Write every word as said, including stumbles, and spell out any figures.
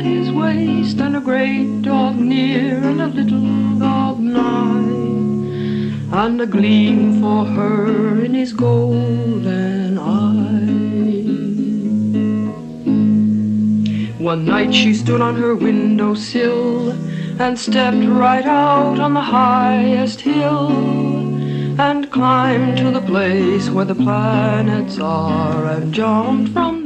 his waist, and a great dog near, and a little dog nigh, and a gleam for her in his golden eye. One night she stood on her windowsill and stepped right out on the highest hill, and climbed to the place where the planets are, and jumped from